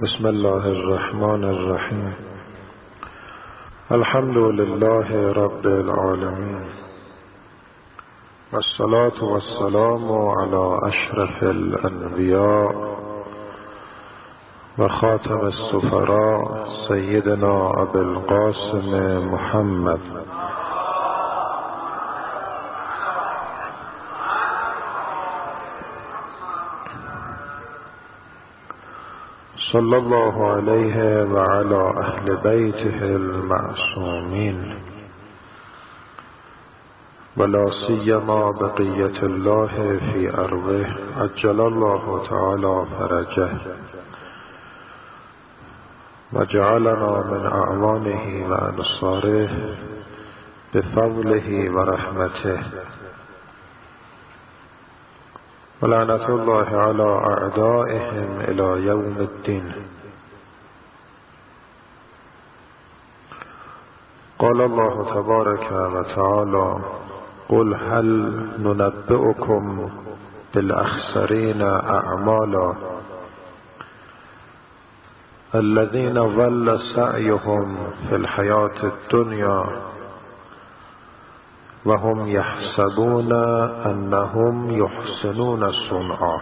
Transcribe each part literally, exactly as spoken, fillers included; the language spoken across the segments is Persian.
بسم الله الرحمن الرحیم. الحمد لله رب العالمین، والصلاة والسلام علی اشرف الانبیاء و خاتم السفراء سیدنا ابی القاسم محمد صلی الله علیه و علی اهل بیته المعصومین ولا سیما بقیة الله فی ارضه عجل الله تعالی فرجه و جعلنا من اعوانه و انصاره بفضله و رحمته ولعنة الله على اعدائهم الى یوم الدین. قال الله تبارک و تعالی: قل هل ننبئكم بالاخسرین اعمالا الذين ضل سعيهم في الحياة الدنيا وهم يحسبون انهم يحسنون صنعا.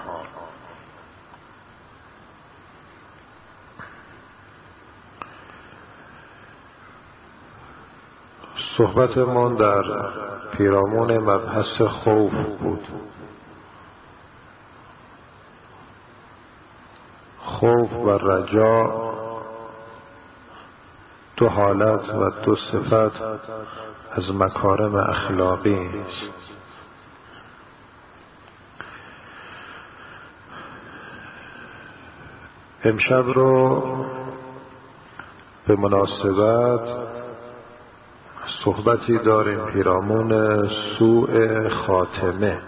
صحبتمان در پیرامون مبحث خوف بود. خوف و رجا دو حالت و دو صفت از مکارم اخلاقی است. امشب رو به مناسبت صحبتی داریم پیرامون سوء خاتمه.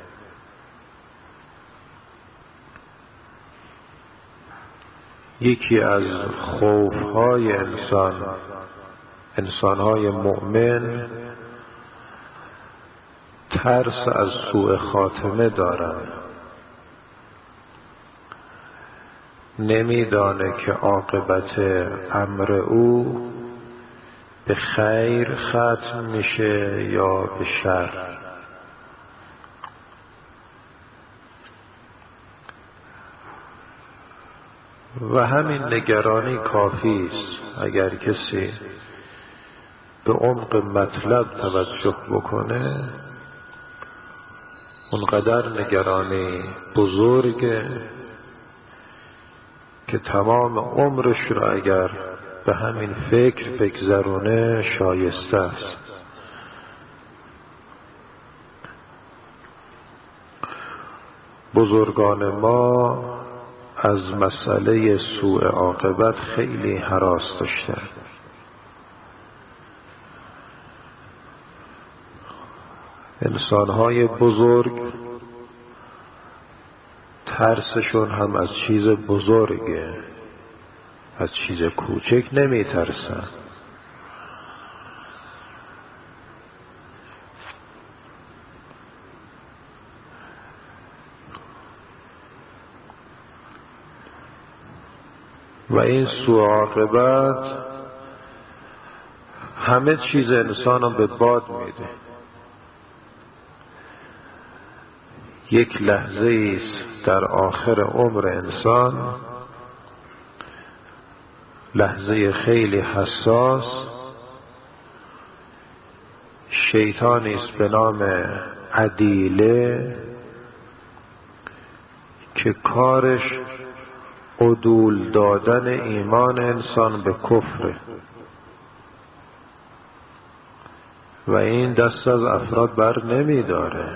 یکی از خوفهای انسان انسانهای مؤمن ترس از سوء خاتمه دارند. نمیدانه که عاقبت امر او به خیر ختم میشه یا به شر. و همین نگرانی کافی است. اگر کسی به عمق مطلب توجه بکنه، اونقدر نگرانی بزرگه که تمام عمرش رو اگر به همین فکر بگذرونه شایسته است. بزرگان ما از مسئله سوء عاقبت خیلی هراس داشتند. انسانهای بزرگ ترسشون هم از چیز بزرگه، از چیز کوچک نمی ترسن. و این سوء عاقبت همه چیز انسان رو به باد میده. یک لحظه است در آخر عمر انسان، لحظه خیلی حساس، شیطانی است به نام عدیله که کارش عدول دادن ایمان انسان به کفر و این دست از افراد بر نمی داره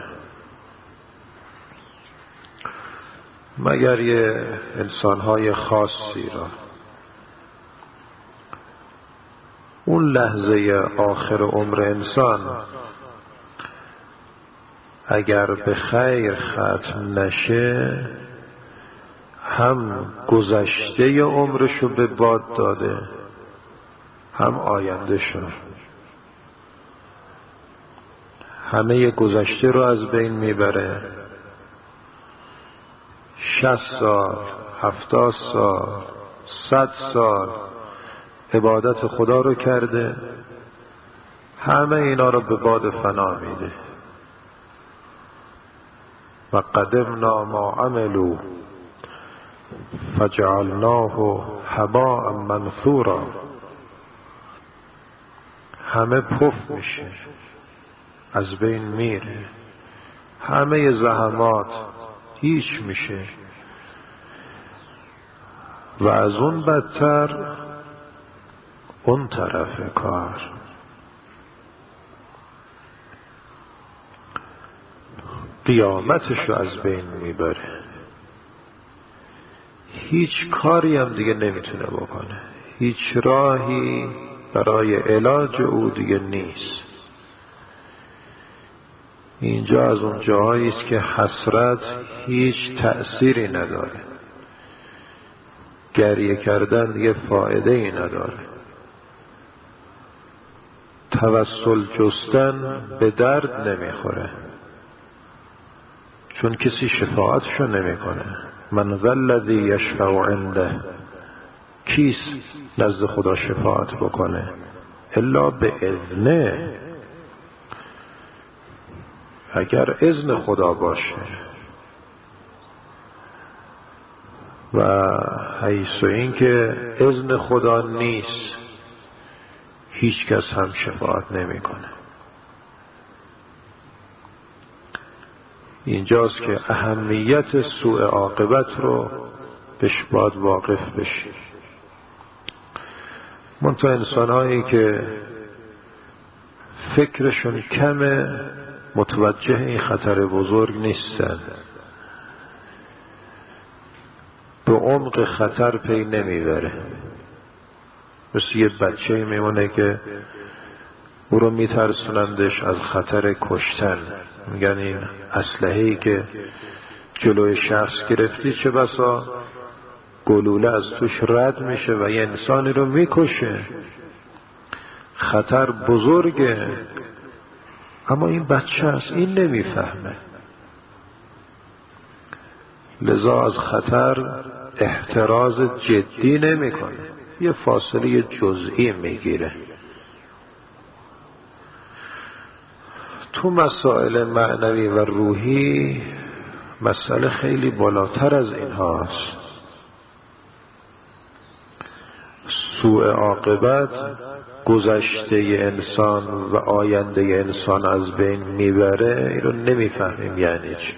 مگر یه انسانهای خاصی را. اون لحظه آخر عمر انسان اگر به خیر ختم نشه، هم گذشته عمرشو به باد داده، هم آینده شو. همه گذشته رو از بین میبره. شصت سال، هفتاد سال، صد سال عبادت خدا رو کرده، همه اینا رو به باد فنا میده. و قدمنا ما عملوا فجعلناه هباء منثورا. همه پف میشه، از بین میره، همه زحمات هیچ میشه. و از اون بدتر اون طرف کار، قیامتشو از بین میبره. هیچ کاری هم دیگه نمیتونه بکنه، هیچ راهی برای علاج او دیگه نیست. اینجا از اون جاهایی است که حسرت هیچ تأثیری نداره، گریه کردن دیگه فایده ای نداره، توسل جستن به درد نمیخوره، چون کسی شفاعتشو نمیکنه. من ذا الذی یشفع عنده، کیست نزد خدا شفاعت بکنه؟ الا به اذنه، اگر اذن خدا باشه. و حیث این که اذن خدا نیست، هیچ کس هم شفاعت نمیکنه. اینجاست که اهمیت سوء عاقبت رو بهش باید واقف بشی. منتها انسان‌هایی که فکرشون کمه متوجه این خطر بزرگ نیستن، به عمق خطر پی نمیبره. مثل یه بچه میمونه که او رو میترسونندش از خطر کشتن، میگن این اسلحه‌ای که جلوی شخص گرفتی چه بسا گلوله از توش رد میشه و یه انسانی رو میکشه، خطر بزرگه. اما این بچه است، این نمیفهمه، لذا از خطر احتراز جدی نمیکنه، یه فاصله جزئی میگیره. تو مسائل معنوی و روحی مسئله خیلی بالاتر از این هاست. سوء عاقبت گذشته انسان و آینده انسان از بین میبره، این رو نمیفهمیم یعنی چی.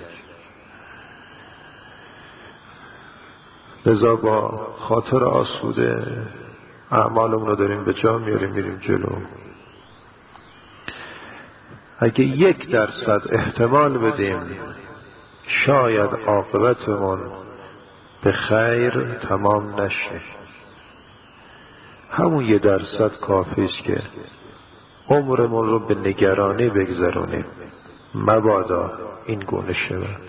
لذا با خاطر آسوده اعمالمون رو داریم به جا میاریم، میریم جلو. اگه یک درصد احتمال بدیم شاید عاقبتمون به خیر تمام نشه، همون یه درصد کافی است که عمرمون رو به نگرانی بگذرونیم، مبادا این گونه شود.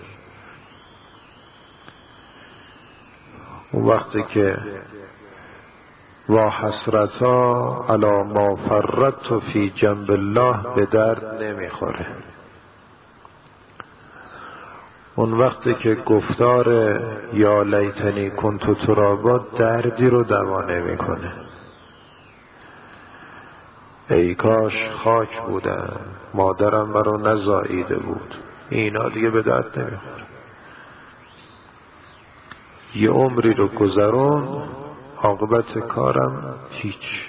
اون وقتی که وا حسرتا علی ما فرطت فی جنب الله به درد نمیخوره. اون وقتی که گفتار یا لیتنی کنت ترابا دردی رو دوا نمیکنه. ای کاش خاک بودم، مادرم مرا نزاییده بود، اینا دیگه به درد نمیخوره. یه عمری رو گذرون، عاقبت کارم هیچ.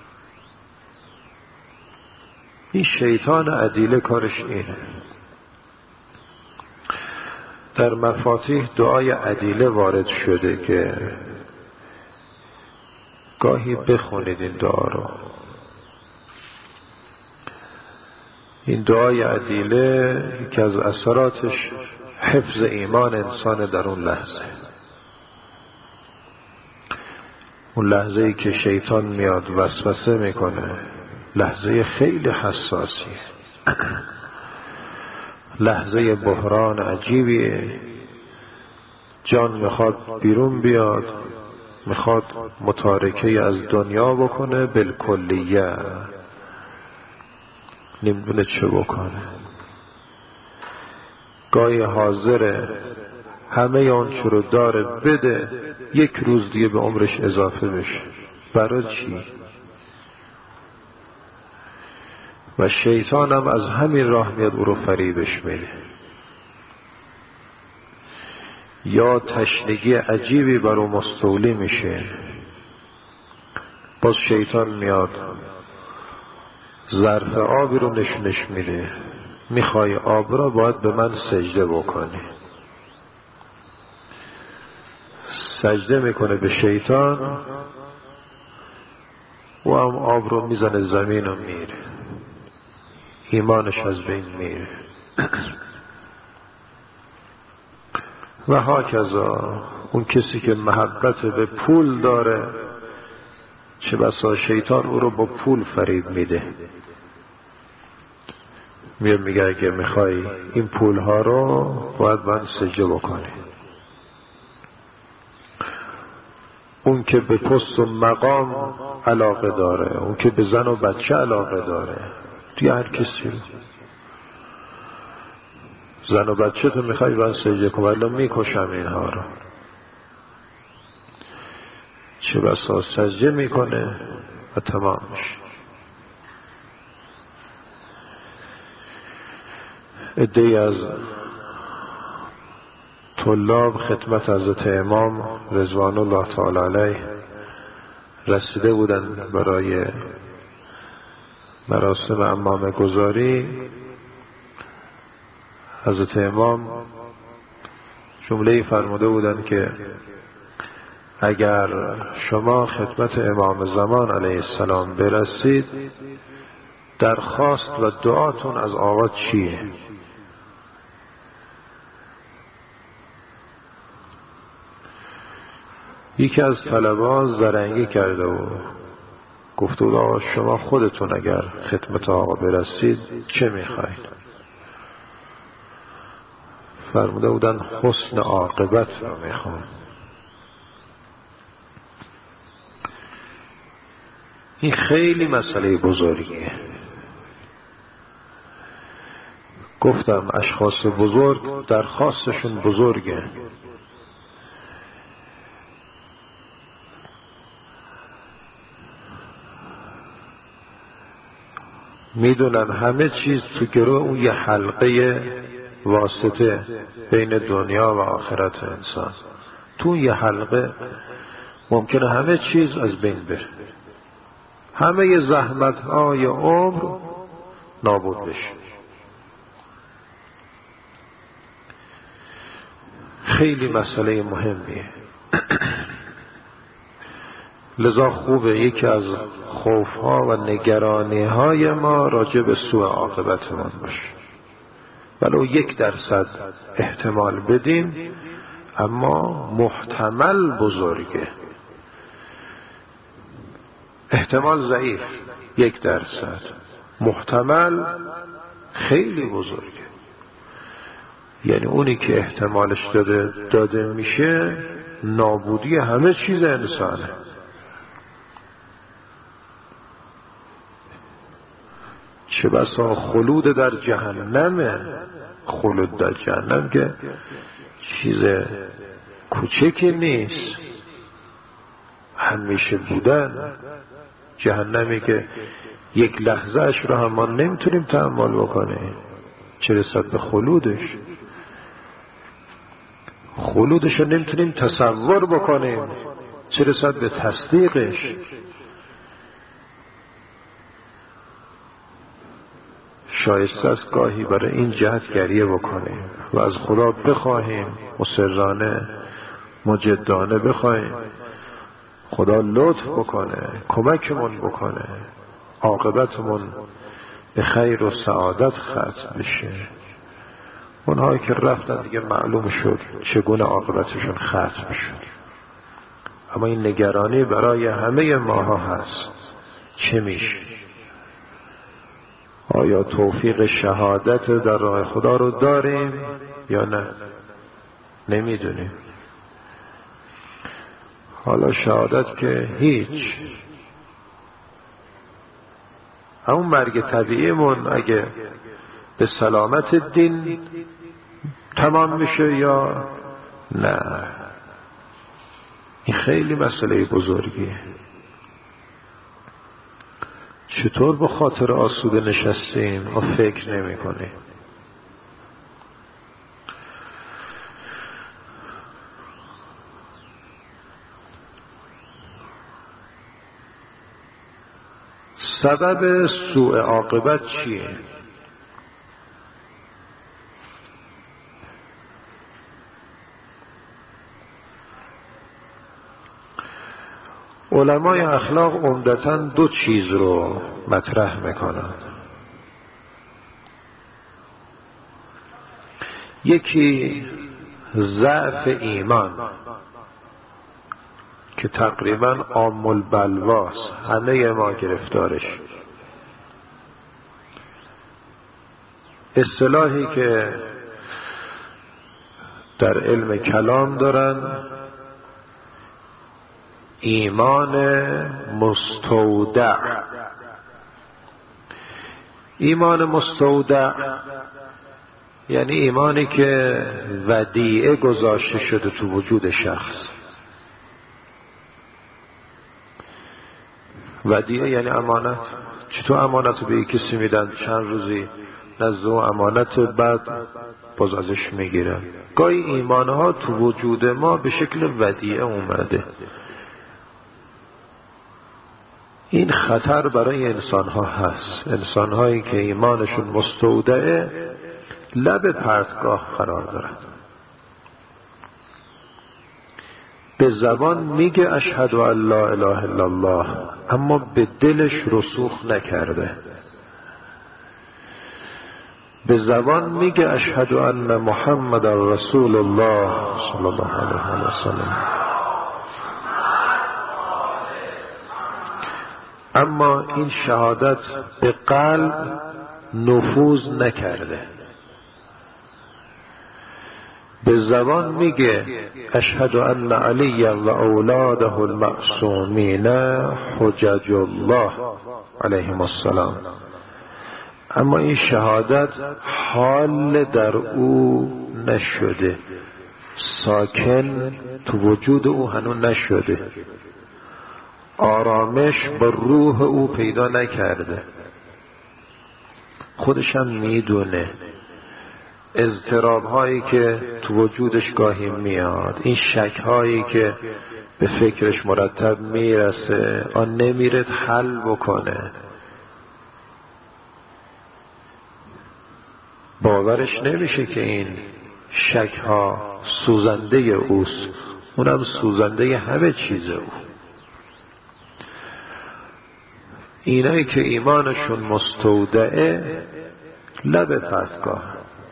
این شیطان عدیله کارش اینه. در مفاتیح دعای عدیله وارد شده که گاهی بخونید این دعا رو. این دعای عدیله که از اثراتش حفظ ایمان انسان در اون لحظه، اون لحظه ای که شیطان میاد وسوسه میکنه، لحظه خیلی حساسیه، لحظه بحران عجیبیه. جان میخواد بیرون بیاد، میخواد متارکه از دنیا بکنه بالکلیه، نمیدونه چه بکنه. گاهی حاضره همه آنچه رو داره بده، یک روز دیگه به عمرش اضافه بشه. برای چی؟ و شیطان هم از همین راه میاد او رو فریبش میده. یا تشنگی عجیبی بر او مستولی میشه، باز شیطان میاد ظرف آبی رو نشونش میده، میخوای آب را باید به من سجده بکنی. سجده میکنه به شیطان و هم آب رو میزنه زمین و میره، ایمانش از بین میره. و هاکذا اون کسی که محبت به پول داره، چه بسا شیطان او رو با پول فریب میده، میاد میگه اگه میخوای این پول ها رو باید من سجده بکنی. اون که به پست و مقام علاقه داره، اون که به زن و بچه علاقه داره، دیگه هر کسی زن و بچه تو میخوای من سجده کنم، ولی میکشم اینها رو. چه بسا سجده میکنه و تمام میشه. عده‌ای از طلاب خدمت حضرت امام رضوان الله تعالی علیه رسیده بودن برای مراسم عمامه گذاری. حضرت امام جمله‌ای فرموده بودند که اگر شما خدمت امام زمان علیه السلام برسید، درخواست و دعاتون از آقا چیه؟ یکی از طلبان زرنگی کرده و گفته بود آقا شما خودتون اگر خدمت آقا برسید چه میخواید؟ فرموده بودن حسن عاقبت رو میخوام. این خیلی مسئله بزرگیه. گفتم اشخاص بزرگ درخواستشون بزرگه، میدونن همه چیز تو گروه اون یه حلقه واسطه بین دنیا و آخرت انسان. تو یه حلقه ممکنه همه چیز از بین بره، همه زحمت های عمر نابود بشه. خیلی مسئله مهمیه. لذا خوبه یکی از خوفها و نگرانی های ما راجع به سوء عاقبتمون باشه. ولو یک درصد احتمال بدیم، اما محتمل بزرگه. احتمال ضعیف یک درصد، محتمل خیلی بزرگه. یعنی اونی که احتمالش داده داده میشه نابودی همه چیز انسانه. چه بسا خلود در جهنمه. خلود در جهنم که چیز کوچکی نیست، همیشه بودن. جهنمی که یک لحظه اش رو هم ما نمیتونیم تحمل بکنیم، چه رسد به خلودش. خلودش رو نمیتونیم تصور بکنیم، چه رسد به تصدیقش. شایسته است گاهی برای این جهت گریه بکنیم و از خدا بخواهیم، مصرانه مجدانه بخواهیم خدا لطف بکنه، کمکمون بکنه، عاقبتمون به خیر و سعادت ختم بشه. اونهایی که رفتن دیگه معلوم شد چگونه عاقبتشون ختم شد. اما این نگرانی برای همه ماها هست. چه میشه؟ آیا توفیق شهادت در راه خدا رو داریم یا نه؟ نمیدونیم. حالا شهادت که هیچ، همون مرگ طبیعیمون اگه به سلامت دین تمام میشه یا نه، این خیلی مسئله بزرگیه. چطور با خاطر آسوده نشستیم و فکر نمی کنیم؟ سبب سوء عاقبت چیه؟ علمای اخلاق عمدتاً دو چیز رو مطرح میکنن. یکی ضعف ایمان که تقریباً عام البلواست، همه ما گرفتارش. اصطلاحی که در علم کلام دارن ایمان مستودع. ایمان مستودع یعنی ایمانی که ودیعه گذاشته شده تو وجود شخص. ودیعه یعنی امانت. چطور امانت رو به یک کسی میدن چند روزی نزد اون امانت، بعد باز ازش میگیرن. گاهی ایمانها تو وجود ما به شکل ودیعه اومده. این خطر برای انسان ها هست. انسان هایی که ایمانشون مستودعه لب پرتگاه قرار دارن. به زبان میگه اشهد ان لا اله الا الله، اما به دلش رسوخ نکرده. به زبان میگه اشهد ان محمد رسول الله صلی الله علیه و سلم، اما این شهادت به قلب نفوذ نکرده. به زبان میگه اشهد ان علی و اولاده المعصومین حجج الله علیهم السلام، اما این شهادت حال در او نشده، ساکن تو وجود او هنوز نشده، آرامش با روح او پیدا نکرده. خودشم میدونه اضطراب هایی که تو وجودش گاهی میاد، این شک هایی که به فکرش مرتب میرسه، آن نمیره حل بکنه. باورش نمیشه که این شک ها سوزنده اوست، اونم سوزنده همه چیز او. اینایی که ایمانشون مستودعه لب پرتگاه.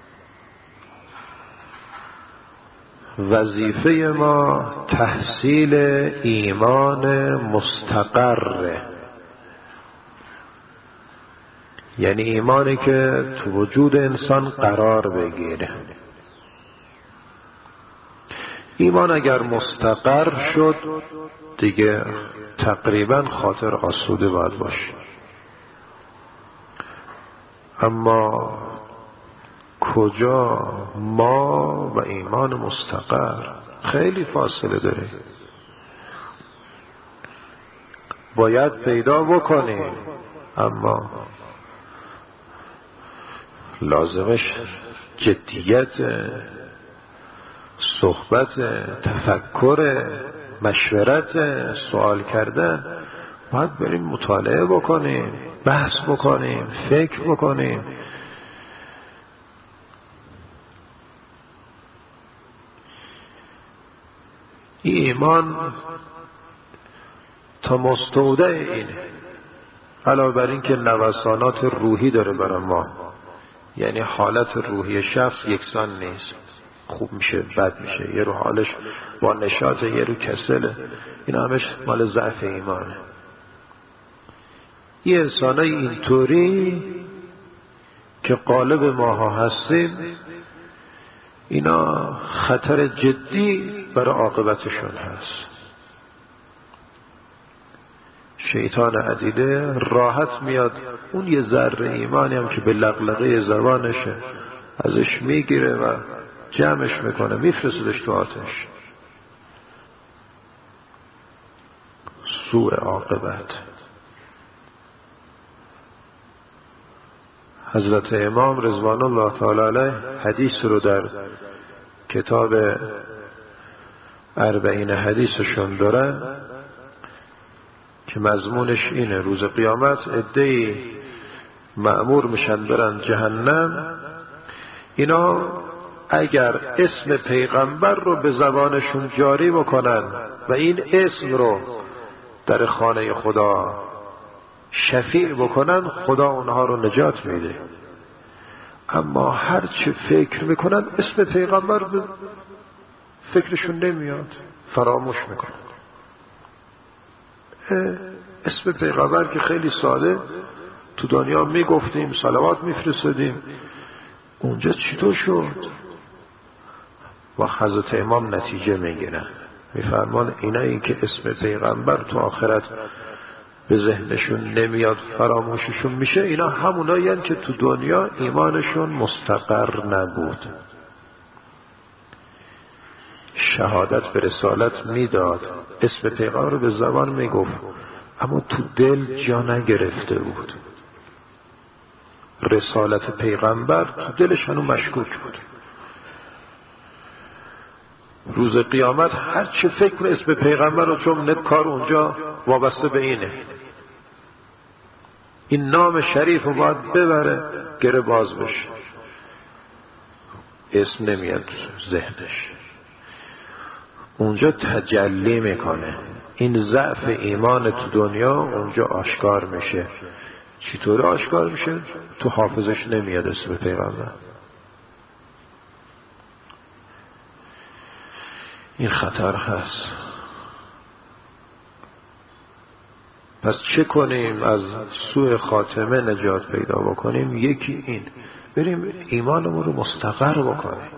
وظیفه ما تحصیل ایمان مستقره، یعنی ایمانی که تو وجود انسان قرار بگیره. ایمان اگر مستقر شد دیگه تقریبا خاطر آسوده باید باشه. اما کجا ما و ایمان مستقر؟ خیلی فاصله داره. باید پیدا بکنیم، اما لازمش جدیت، صحبت، تفکر، مشورت، سوال کردن. باید بریم مطالعه بکنیم، بحث بکنیم، فکر بکنیم. این ایمان تا مستودع اینه، علاوه بر این که نوسانات روحی داره برای ما، یعنی حالت روحی شخص یکسان نیست، خوب میشه بد میشه، یه رو حالش با نشاط، یه رو کسله. این همش مال ضعف ایمانه. یه انسانای اینطوری که قالب ماها هستیم، اینا خطر جدی برای عاقبتشون هست. شیطان عدیده راحت میاد اون یه ذره ایمانی هم که به لقلقه زبانشه ازش میگیره و جمعش میکنه میفرستدش تو آتش. سوء عاقبت. حضرت امام رضوان الله تعالی علیه حدیث رو در کتاب اربعین حدیثشون دارن که مضمونش اینه: روز قیامت عده‌ای مأمور میشن برن جهنم، اینا اگر اسم پیغمبر رو به زبانشون جاری بکنن و این اسم رو در خانه خدا شفیع بکنن، خدا اونها رو نجات میده. اما هر چه فکر میکنن اسم پیغمبر به فکرشون نمیاد، فراموش میکنن. اسم پیغمبر که خیلی ساده تو دنیا میگفتیم، صلوات میفرستادیم، اونجا چطور شد؟ و حضرت امام نتیجه میگیرن، میفرمان اینایی که اسم پیغمبر تو آخرت به ذهنشون نمیاد، فراموششون میشه، اینا همونایی هستند که تو دنیا ایمانشون مستقر نبود. شهادت به رسالت میداد، اسم پیغمبر رو به زبان میگفت، اما تو دل جا نگرفته بود. رسالت پیغمبر تو دلش هنوز مشکوک بود. روز قیامت هر چه فکر اسم پیغمبر رو، چون کار اونجا وابسته به اینه، این نام شریف رو باید ببره گره باز بشه، اسم نمیاد ذهنش. اونجا تجلی میکنه، این ضعف ایمان تو دنیا اونجا آشکار میشه. چطور آشکار میشه؟ تو حافظش نمیاد اسم پیغمبر. این خطر هست. پس چه کنیم از سوء خاتمه نجات پیدا بکنیم؟ یکی این، بریم ایمانمون رو مستقر بکنیم،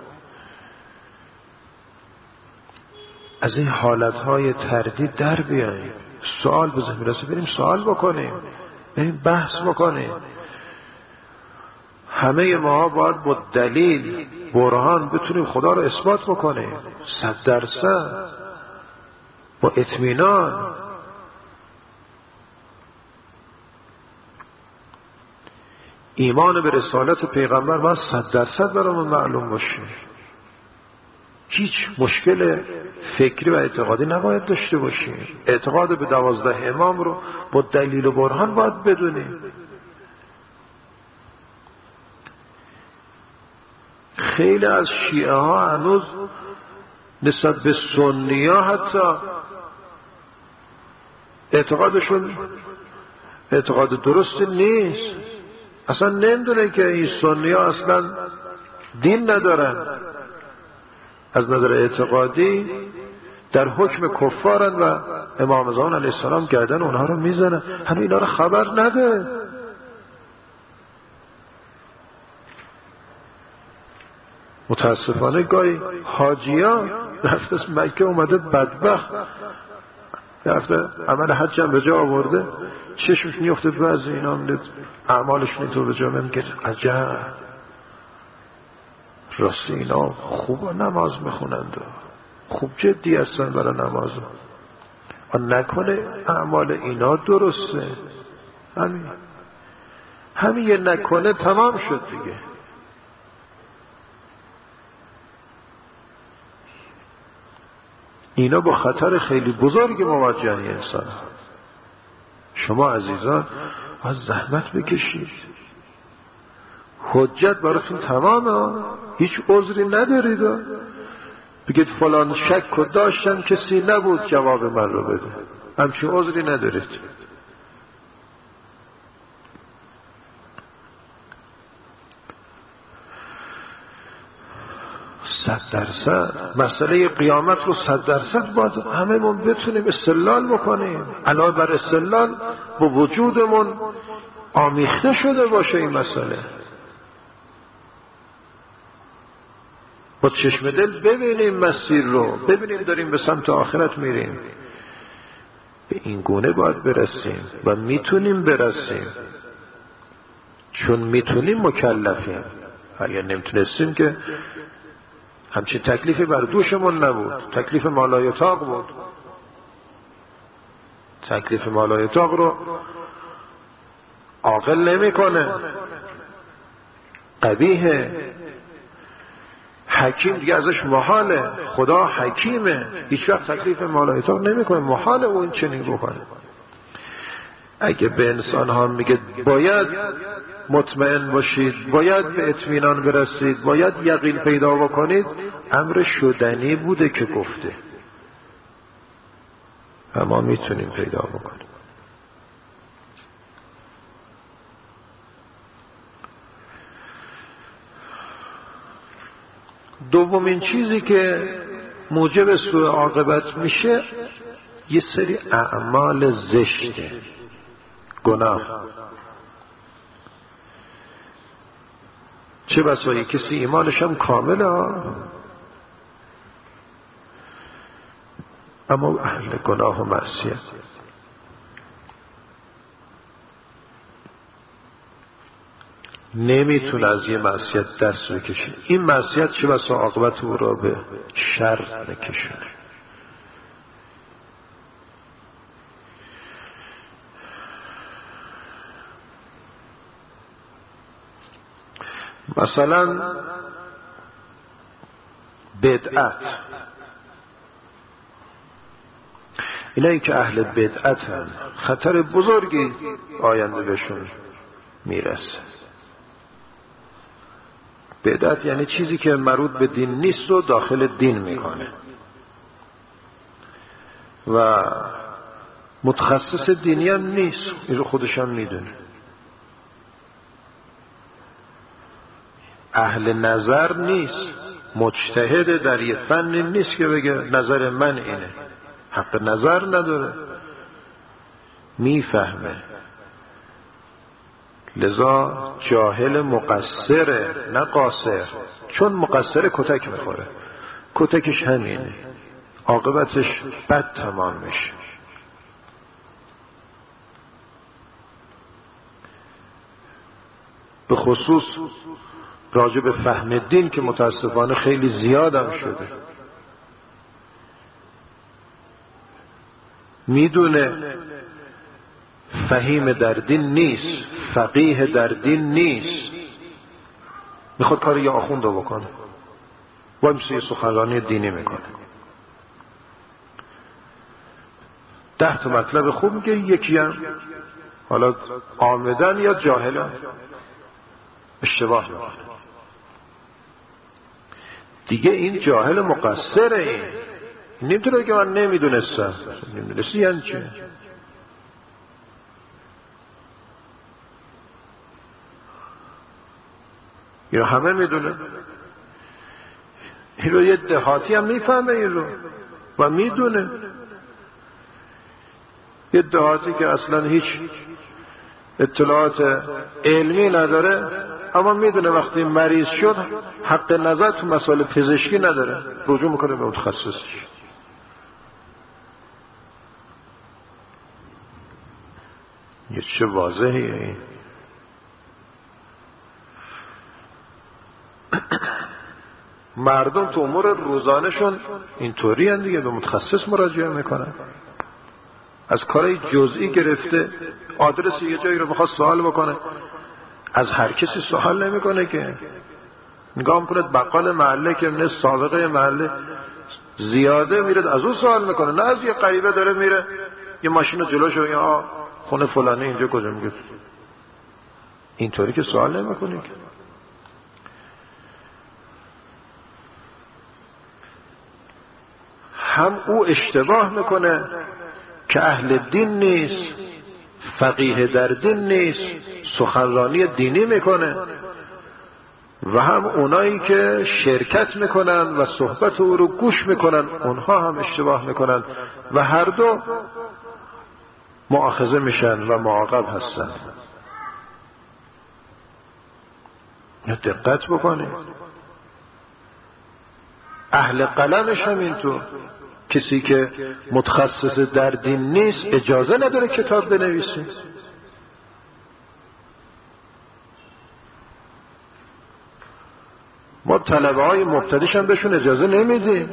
از این حالتهای تردید در بیاییم. سوال به ذهن میرسه بریم سوال بکنیم، بریم بحث بکنیم. همه ما باید با دلیل برهان بتونیم خدا رو اثبات بکنیم، صد درصد با اطمینان. ایمان به رسالت پیغمبر باید صد درصد برامون معلوم باشه. هیچ مشکل فکری و اعتقادی نباید داشته باشیم. اعتقاد به دوازده امام رو با دلیل و برهان باید بدونیم. خیلی از شیعه ها هنوز نسبت به سنی ها حتی اعتقادشون اعتقاد درستی نیست. اصلا نمیدونه که این سنی ها اصلا دین ندارن، از نظر اعتقادی در حکم کفارن و امام زمان علیه السلام گردن اونها رو میزنن، هنوز اینا رو خبر نده. متاسفانه گاهی حاجیان رفته از مکه اومده بدبخت، رفته عمل حج هم به جا آورده، چشمش میفته بعضی اینا میده اعمالشون اینطور به جا نمیگه. عجب، راستی اینا خوب نماز میخونند، خوب جدی هستن برای نماز، و نکنه اعمال اینا درسته. همین همین یه نکنه تمام شد دیگه. اینا با خطر خیلی بزرگ مواجه انسان. شما عزیزان از زحمت بکشید، حجت براتون تمامه، هیچ عذری ندارید. بگید فلان شک و داشتن کسی نبود جواب من رو بده، همچین عذری ندارید. صد درصد مسئله قیامت رو صد درصد باید همه‌مون بتونیم استدلال بکنیم. علاوه بر استدلال با وجودمون آمیخته شده باشه این مسئله. با چشم دل ببینیم مسیر رو، ببینیم داریم به سمت آخرت میریم. به این گونه باید برسیم و میتونیم برسیم، چون میتونیم مکلفیم. اگر نمیتونستیم که همچین تکلیفی بر دوشمون نبود، تکلیف مالایتاق بود. تکلیف مالایتاق رو عاقل نمیکنه، قبیحه. حکیم دیگه ازش محاله، خدا حکیمه، هیچ وقت تکلیف مالایتاق نمیکنه، محاله اون چنین بکنه. اگه به انسان ها میگه باید مطمئن باشید، باید به اطمینان برسید، باید یقین پیدا بکنید، امر شدنی بوده که گفته و ما میتونیم پیدا بکنیم. دومین چیزی که موجب سوء عاقبت میشه یه سری اعمال زشته، گناه. چه بسا کسی ایمانش هم کامله اما اهل گناه و معصیت، نمیتونه از یه معصیت دست بکشه. این معصیت چه بسا عاقبت او را به شر نکشونه. مثلا بدعت، اینایی که اهل بدعت هم خطر بزرگی آینده بهشون میرسه. بدعت یعنی چیزی که مربوط به دین نیست و داخل دین میکنه و متخصص دینی هم نیست، این رو خودش هم میدونه. اهل نظر نیست، مجتهد در یه فن نیست که بگه نظر من اینه، حق نظر نداره، میفهمه. لذا جاهل مقصره نه قاصر، چون مقصر کتک میخوره، کتکش همینه، عاقبتش بد تمام میشه. به خصوص راجع به فهم دین که متاسفانه خیلی زیادم شده. میدونه فهیم در دین نیست، فقیه در دین نیست، میخواد کار یه آخوند رو بکنه، وای میشه یه سخنرانی دینی میکنه، ده تا مطلب خوب میگه، یکی هم حالا عامدن یا جاهلن اشتباه میکنه. دیگه این جاهل مقصره، این نمیتونه که من نمیدونستم. نمیدونستی یعنی چه؟ اینو همه میدونه، این رو یه دهاتی هم میفهمه این رو و میدونه. یه دهاتی که اصلا هیچ اطلاعات علمی نداره اما میدونه وقتی مریض شد حق نظر تو مسائل پزشکی نداره، رجوع میکنه به متخصصش. یه چه واضحیه این. مردم تو امور روزانهشون اینطوری هن دیگه، به متخصص مراجعه میکنن، از کارهای جزئی گرفته، آدرس یه جایی رو میخواد سوال بکنه از هر کسی سوال نمیکنه که، نگاه میکنه بقال محله که نه سابقه محله زیاده میره از اون سوال میکنه، نه از یه غریبه داره میره یه ماشین رو جلوش رو یا خونه فلانه اینجا کجا، میگه اینطوری که سوال نمیکنه که. هم او اشتباه میکنه که اهل دین نیست، فقیه در دین نیست، سخنرانی دینی میکنه، و هم اونایی که شرکت میکنن و صحبت او رو گوش میکنن اونها هم اشتباه میکنن و هر دو مؤاخذه میشن و معاقب هستن. دقت بکنه. اهل قلمش هم اینطور، کسی که متخصص در دین نیست اجازه نداره کتاب بنویسه. ما ما طلبه های مبتدیش هم بهشون اجازه نمیدیم،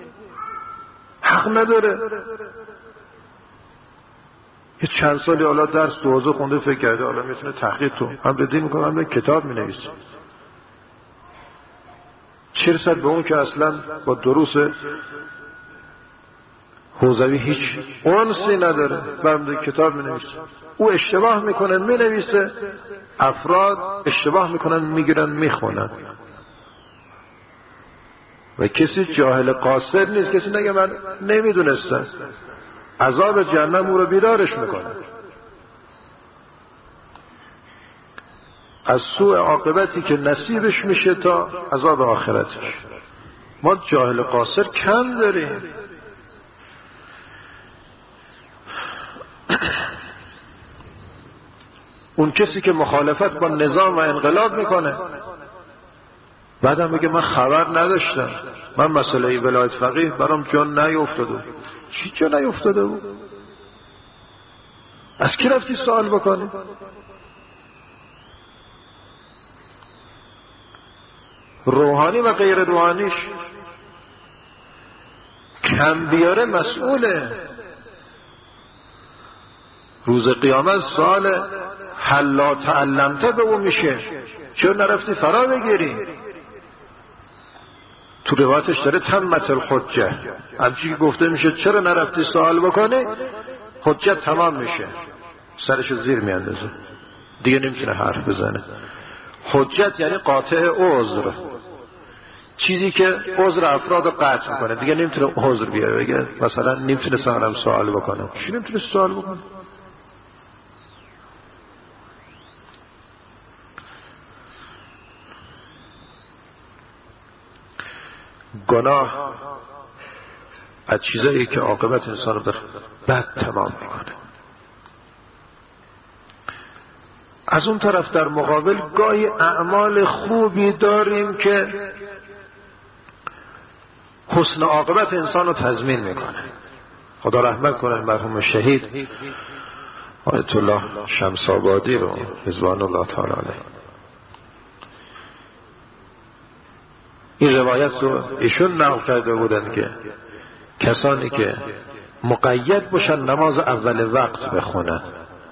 حق نداره. یه چند سالی حالا درس تو حوزه خونده فکر کرده حالا میتونه تحقیق تو هم به دین میکنه، هم به کتاب مینویسه. چه رسد به اون که اصلا با دروس حوزوی هیچ اونسی نداره، برمده کتاب مینویسه. او اشتباه میکنه مینویسه، افراد اشتباه میکنن میگیرن میخونن، و کسی جاهل قاصر نیست. کسی نگه من نمیدونستم. عذاب جهنم او رو بیدارش میکنه، از سوء عاقبتی که نصیبش میشه تا عذاب آخرتش. ما جاهل قاصر کم داریم. اون کسی که مخالفت با نظام و انقلاب میکنه بعدم میگه من خبر نداشتم، من مسئله ولایت فقیه برام جان نیفتاده. چی جان نیفتاده بود؟ از کی رفتی سوال بکنی؟ روحانی و غیر روحانیش کم بیاره مسئوله. روز قیامت سوال حلا تعلمته به اون میشه، چرا نرفتی فرا بگیری؟ تو روایتش داره تمت الحجه، همچی که گفته میشه چرا نرفتی سوال بکنی، حجت تمام میشه، سرشو زیر میاندازه دیگه نمیتونه حرف بزنه. حجت یعنی قاطع عذر، چیزی که عذر افراد رو قطع میکنه، دیگه نمیتونه عذر بیاره بگه مثلا نمیتونه سوالم سوال بکنه. چی نمیتونه سوال بکنه؟ گناه از چیزایی که عاقبت انسان رو بد تمام میکنه. از اون طرف در مقابل گاهی اعمال خوبی داریم که حسن عاقبت انسان رو تضمین میکنه. خدا رحمت کنه مرحوم شهید آیت الله شمس‌آبادی رو رضوان الله تعالی علیه. این روایت رو ایشون نقل کرده بودن که کسانی که مقید باشن نماز اول وقت بخونن،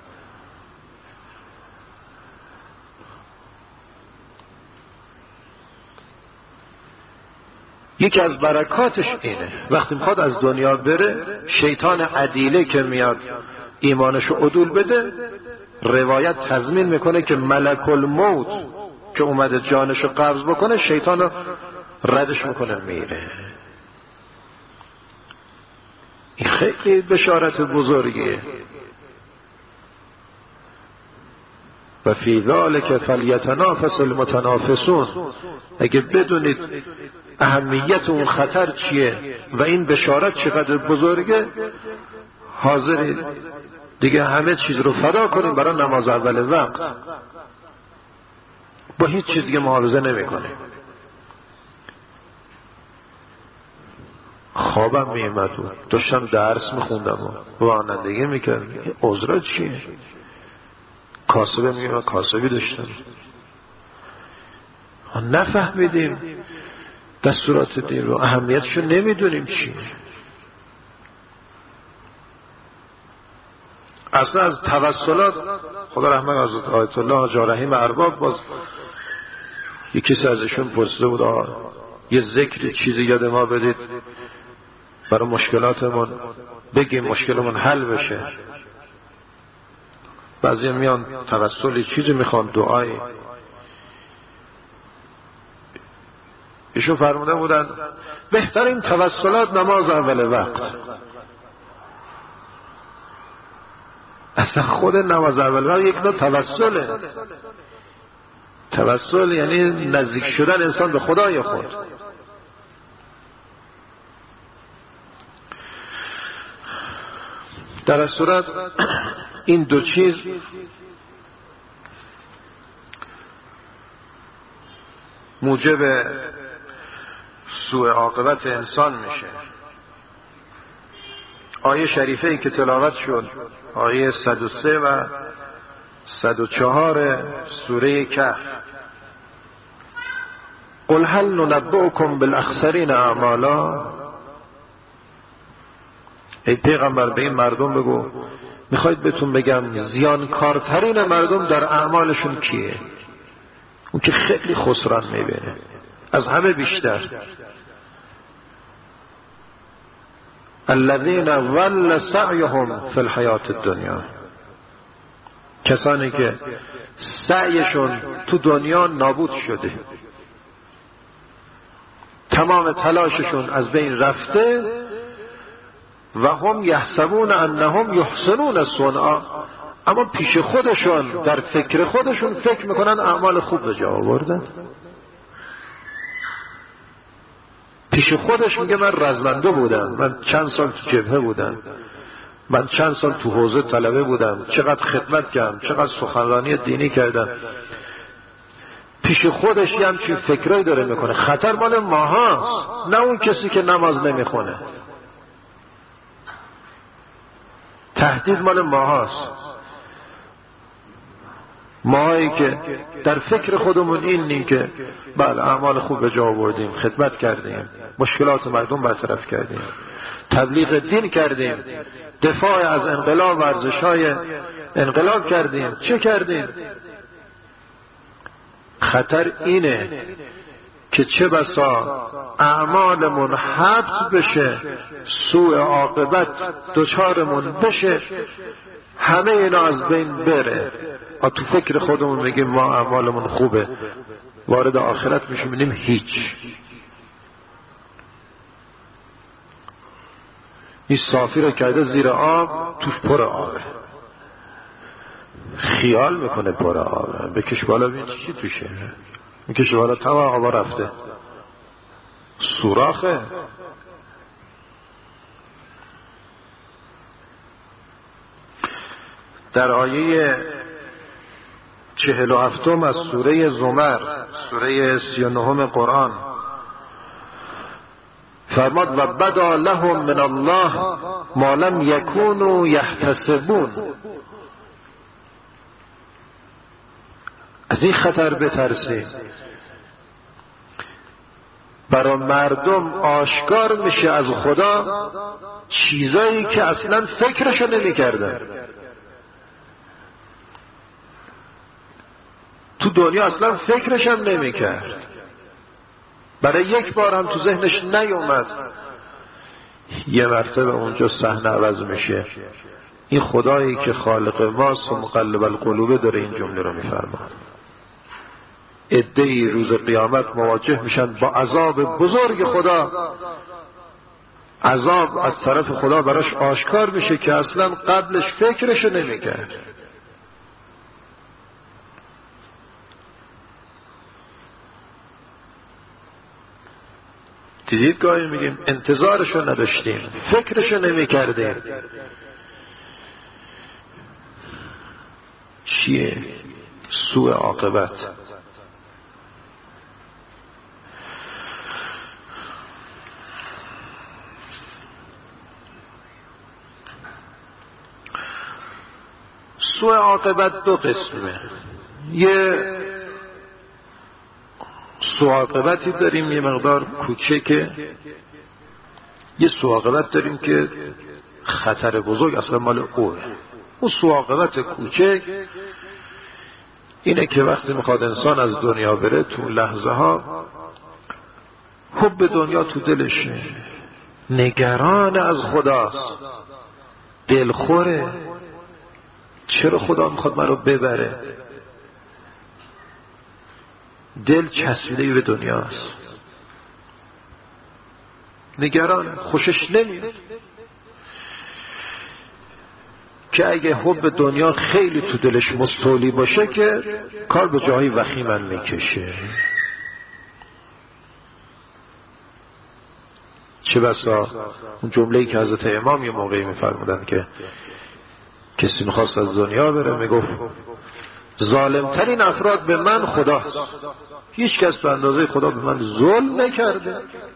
یکی از برکاتش اینه وقتی میخواد از دنیا بره، شیطان عدیله که میاد ایمانشو عدول بده، روایت تضمین میکنه که ملک الموت که اومده جانشو قبض بکنه، شیطان رو ردش میکنه میره. این خیلی بشارت بزرگیه. و فی ذلک فلیتنافس المتنافسون. اگه بدونید اهمیت اون خطر چیه و این بشارت چقدر بزرگه، حاضرید دیگه همه چیز رو فدا کنیم برای نماز اول وقت. با هیچ چیز دیگه معارضه نمی‌کنه. خوابم می‌اومد، داشتم درس می‌خوندم و رانندگی می‌کردم. این عذرا چیه؟ کاسبه میگم کاسبی داشتم. نفهمیدیم دستورات دین رو، اهمیتشو نمیدونیم چیه. اصلا از توسلات خدا رحمت حضرت آیت الله حاج رحیم ارباب، باز یکی کسی ازشون پرسیده بود آه یه ذکر چیزی یاد ما بدید برای مشکلاتمون بگیم مشکلمون حل بشه. بعضی میان توسلی چیزی میخوان، دعایی. ایشون فرموده بودن بهترین توسلات نماز اول وقت. اصلا خود نماز اول وقت یک نوع توسله. توسل یعنی نزدیک شدن انسان به خدای خود. در صورت این دو چیز موجب سوء عاقبت انسان میشه. آیه شریفه ای که تلاوت شد، آیه صد و سه و صد و چهار سوره کهف، قل هل ننبئکم بالاخسرین اعمالا، ای پیغمبر به این مردم بگو میخواید بهتون بگم زیانکارترین مردم در اعمالشون کیه؟ اون که خیلی خسران میبینه از همه بیشتر. الذین ضل سعیهم فی الحیات الدنیا، کسانی که سعیشون تو دنیا نابود شده، تمام تلاششون از بین رفته، و هم یحسبون انهم یحسنون صنعا، اما پیش خودشون در فکر خودشون فکر میکنن اعمال خوب به جا آوردن. پیش خودش میگه من رزمنده بودم، من چند سال تو جبهه بودم، من چند سال تو حوزه طلبه بودم، چقدر خدمت کردم، چقدر سخنرانی دینی کردم. پیش خودش یه همچین فکرایی داره میکنه. خطر مال ماهاست، نه اون کسی که نماز نمیخونه. تهدید مال ماهاست، ماهایی که در فکر خودمون اینیم که بله اعمال خوب به جا آوردیم، خدمت کردیم، مشکلات مردم برطرف کردیم، تبلیغ دین کردیم، دفاع از انقلاب و ارزش‌های انقلاب کردیم، چه کردیم؟ خطر اینه که چه بسا اعمالمون حبط بشه، سوء عاقبت دوچارمون بشه، همه اینا از بین بره. تو فکر خودمون میگیم ما اعمالمون خوبه، وارد آخرت میشیم میبینیم هیچ. این صافی رو کرده زیر آب، توش پر آبه، خیال میکنه پر آبه، بکش بالا ببین چی توشه، میکشه بالا تمام آبا رفته، سوراخه. در آیه چهل و هفتم از سوره زمر، سوره سی و نهم قرآن فرماد و بدا لهم من الله ما لم یکونوا یحتسبون. از این خطر بترسید، برای مردم آشکار میشه از خدا چیزایی که اصلا فکرشو نمی کردن. تو دنیا اصلا فکرش هم نمی کرد، برای یک بار هم تو ذهنش نیومد. یه مرتبه اونجا صحنه عوض میشه. این خدایی که خالق ماست و مقلب القلوب داره این جمله رو میفرماد. عده‌ای روز قیامت مواجه میشن با عذاب بزرگ خدا، عذاب از طرف خدا براش آشکار میشه که اصلا قبلش فکرش نمیکرد. دیدید گاهی میگیم انتظارشو نداشتیم، فکرشو نمیکردیم. چیه؟ سوء عاقبت. سوء عاقبت دو قسمه. یه سوء عاقبتی داریم یه مقدار کوچکه، یه سوء عاقبت داریم که خطر بزرگ اصلا مال اوه. اون سوء عاقبت کوچک اینه که وقتی میخواد انسان از دنیا بره، تو لحظه ها حب دنیا تو دلشه، نگران از خداست، دلخوره، چرا خدا میخواد من رو ببره، دل چسبیده به دنیاست، نگران، خوشش نمیاد. که اگه حب دنیا خیلی تو دلش مستولی باشه که کار به جایی وخیمن میکشه. چه بسا اون جمله‌ای که حضرت امام یه موقعی میفرمودن که کسی میخواست از دنیا بره، میگفت ظالمترین افراد به من خداست، هیچ کس به اندازه خدا به من ظلم نکرده.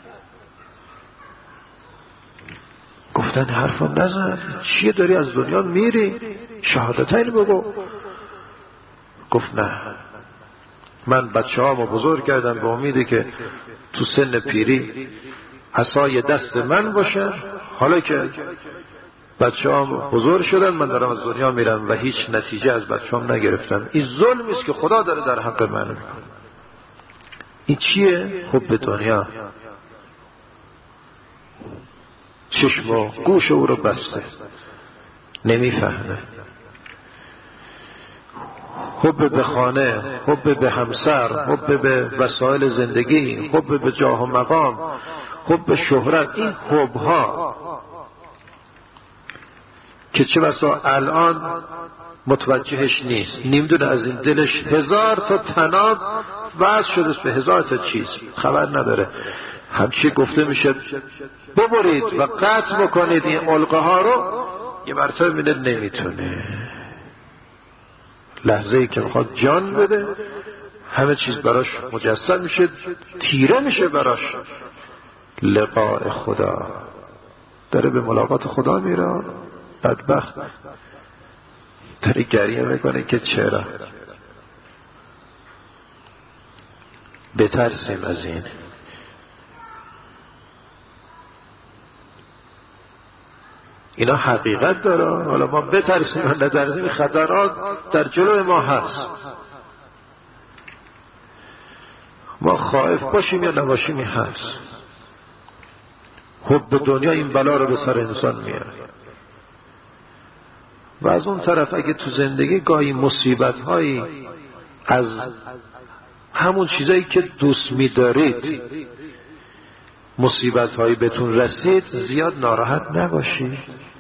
گفتن حرفا نزن، چیه داری از دنیا میری، شهادتین بگو. گفت نه، من بچه هامو بزرگ کردم به امیدی که تو سن پیری عصای دست من باشه. حالا که بچه هم بزرگ شدن من دارم از دنیا میرم و هیچ نتیجه از بچه هم نگرفتم. این ظلمی است که خدا داره در حق من میکنه. این چیه؟ حب دنیا. چشم و گوش او رو بسته، نمیفهمه. حب به خانه، حب به همسر، حب به وسایل زندگی، حب به جاه و مقام، حب به شهرت، این حب ها که چه بسا الان متوجهش نیست، نمیدونه از این دلش هزار تا تناب وضع شده به هزار تا چیز، خبر نداره. همچی گفته میشه ببرید و قطع بکنید این علقه ها رو، یه مرتبه میده نمیتونه. لحظه ای که میخواد جان بده همه چیز براش مجسم میشه، تیره میشه براش. لقاء خدا، داره به ملاقات خدا میره، بدبخت داره گریه میکنه که چرا. بترسیم از این. اینا حقیقت داره. حالا ما بترسیم و ندرسیم، خطرات در جلوی ما هست. ما خائف باشیم یا نباشیم این هست. حب دنیا این بلا رو به سر انسان میاره. و از اون طرف اگه تو زندگی گاهی مصیبت هایی از همون چیزایی که دوست می‌دارید مصیبت هایی بهتون رسید، زیاد ناراحت نباشید.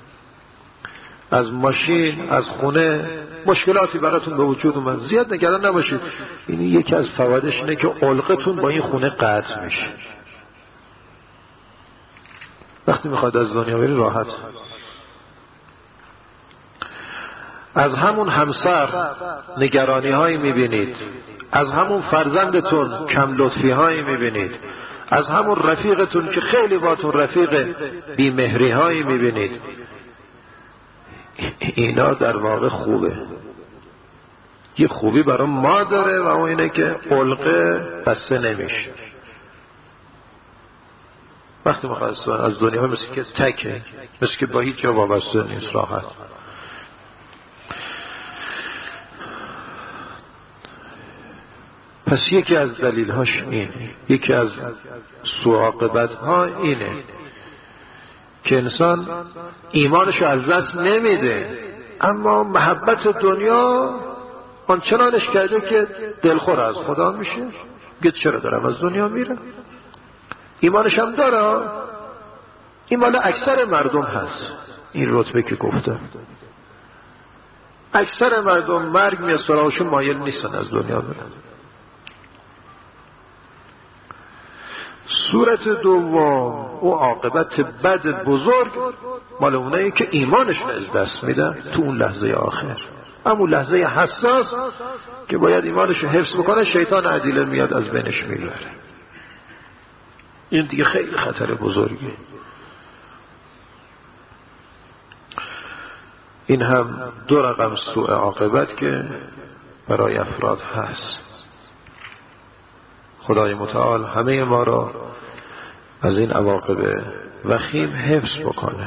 از ماشین، از خونه مشکلاتی براتون به وجود اومد، زیاد نگران نباشید. این یکی از فوایدش اینه که علقتون با این خونه قطع میشه. وقتی میخواد از دنیا بری راحت. از همون همسر نگرانی هایی میبینید، از همون فرزندتون کم لطفی هایی میبینید، از همون رفیقتون که خیلی باتون رفیق بیمهری هایی میبینید. اینا در واقع خوبه. یه خوبی برای ما داره و اون اینه که علقه بسته نمیشه. وقتی مخواست از دنیا مثل که تکه، مثل که با هیچ جا وابسته نیست، راحت. پس یکی از دلیل‌هاش اینه، یکی از سوء عاقبت‌ها اینه که انسان ایمانشو از دست نمیده، اما محبت دنیا آنچنانش کرده که دلخور از خدا میشه. گفت چرا دارم از دنیا میرم؟ ایمانش هم داره. این مال اکثر مردم هست. این رتبه که گفتم اکثر مردم مرگ میاد سراغشون، مایل نیستن از دنیا برن. صورت دوم، او عاقبت بد بزرگ مال اونایی که ایمانشون از دست میدن تو اون لحظه آخر. همون لحظه حساس که باید ایمانشو حفظ بکنه، شیطان عدیله میاد از بینش میبره. این دیگه خیلی خطر بزرگی. این هم دو رقم سوء عاقبت که برای افراد هست. خدای متعال همه ما را از این عواقب وخیم حفظ بکنه.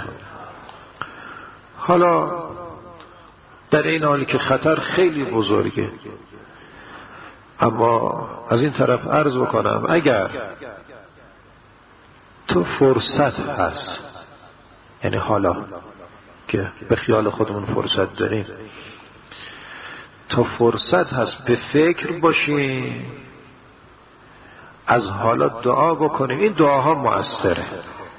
حالا در این حالی که خطر خیلی بزرگه، اما از این طرف عرض بکنم اگر تو فرصت هست، یعنی حالا که به خیال خودمون فرصت داریم، تو فرصت هست به فکر باشیم، از حالا دعا بکنیم. این دعاها مؤثره،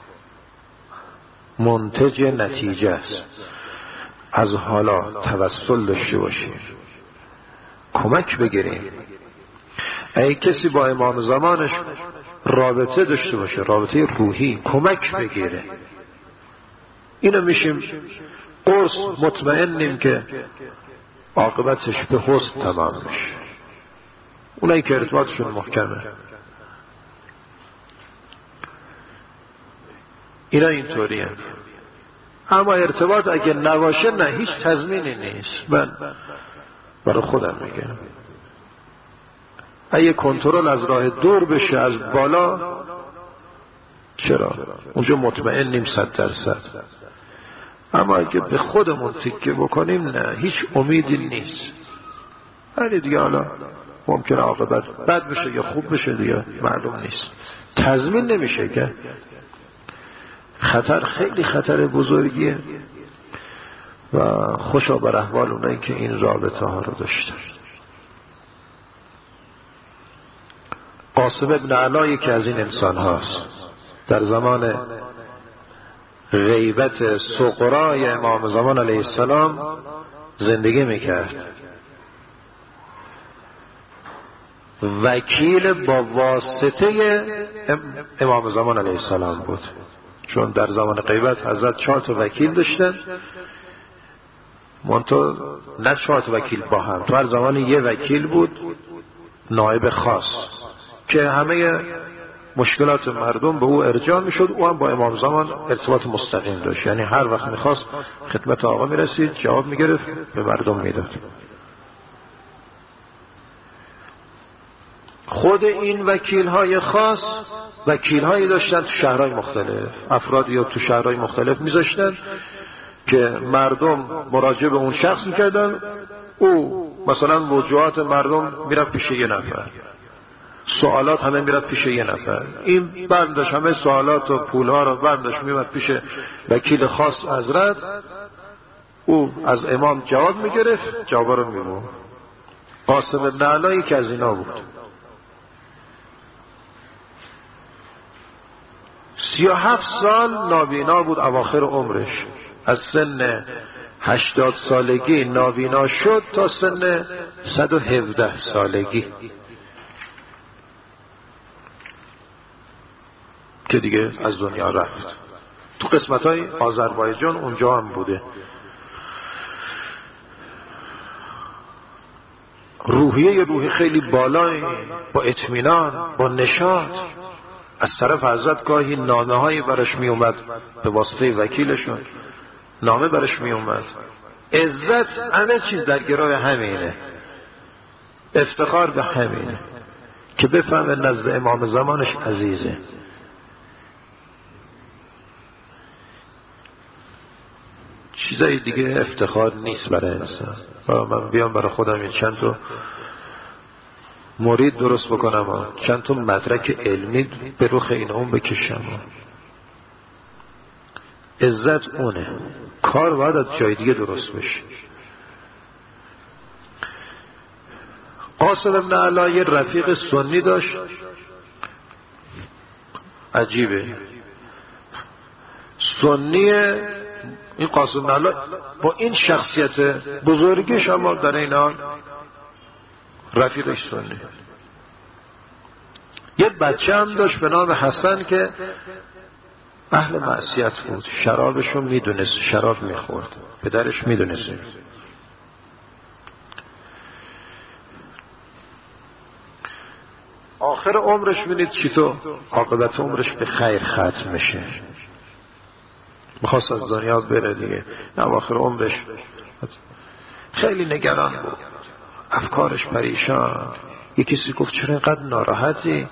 منتج نتیجه است. از حالا توسل داشته باشیم، کمک بگیریم. اگه کسی با امام زمانش رابطه داشته باشه، رابطه روحی، کمک بگیره. اینو میشیم قرص مطمئنیم که عاقبتش به حسن تمام میشه. اونایی که ارتباطشون محکمه، اینا اینطوری هم. اما ارتباط اگه نباشه نه، هیچ تضمینی نیست. من برای خودم میگم اگه کنترل از راه دور بشه از بالا، چرا؟ اونجا مطمئنیم صد درصد. اما اگه به خودمون تکیه بکنیم نه، هیچ امیدی نیست. ولی دیگه حالا ممکنه عاقبت بد بشه یا خوب بشه، دیگه معلوم نیست، تضمین نمیشه که. خطر خیلی خطر بزرگیه و خوشا بر احوال اونایی که این رابطه ها رو داشتن. قاسم ابن علا یکی از این انسان هاست. در زمان غیبت صغرای امام زمان علیه السلام زندگی میکرد. وکیل با واسطه امام زمان علیه السلام بود، چون در زمان غیبت حضرت چهار تا وکیل داشتن، منتها نه چهار تا وکیل با هم، تو هر زمان یه وکیل بود نایب خاص که همه مشکلات مردم به او ارجاع میشد، او هم با امام زمان ارتباط مستقیم داشت، یعنی هر وقت میخواست خدمت آقا میرسید، جواب میگرفت، به مردم میداد. خود این وکیل های خاص وکیل هایی داشتن تو شهرهای مختلف، افرادی یا تو شهرهای مختلف میذاشتن که مردم مراجعه به اون شخص میکردن، او مثلا وجوهات مردم میرفت پیش یه نفر، سوالات همه میرفت پیش یه نفر، این برداشت همه سوالات و پولها رو برداشت میمد پیش وکیل خاص حضرت، او از امام جواب میگرفت، جواب رو میبود. قاسم ابن علا یکی از اینا بود. سی و هفت سال نابینا بود اواخر عمرش، از سن هشتاد سالگی نابینا شد تا سن صد و هفده سالگی که دیگه از دنیا رفت. تو قسمت های آذربایجان اونجا هم بوده. روحیه یه روحی خیلی بالایی، با اطمینان، با نشاط. از طرف حضرت گاهی نامه هایی برش می اومد به واسطه وکیلشون، نامه برش می اومد. عزت همه چیز در گرای همینه، افتخار به همینه که بفهمه نزد امام زمانش عزیزه. چیزای دیگه افتخار نیست برای انسان. من بیام برای خودم یه چند تا مرید درست بکنم، چند تا مدرک علمی به رخ این اون بکشم. عزت اونه، کار باید از جای دیگه درست بشه. قاسم ابن علا یه رفیق سنی داشت، عجیبه، سنیه. این قاسم ابن علا با این شخصیت بزرگیش اما در این حال رفیقش سنی. یه بچه هم داشت به نام حسن که اهل معصیت بود، شرابشو میدونست، شراب میخورد، پدرش میدونست. آخر عمرش بینید چطور عاقبت عمرش به خیر ختم میشه. میخواست از دنیا بره دیگه، آخر عمرش خیلی نگران بود، افکارش پریشان. یکی کسی گفت چرا اینقدر ناراحتی؟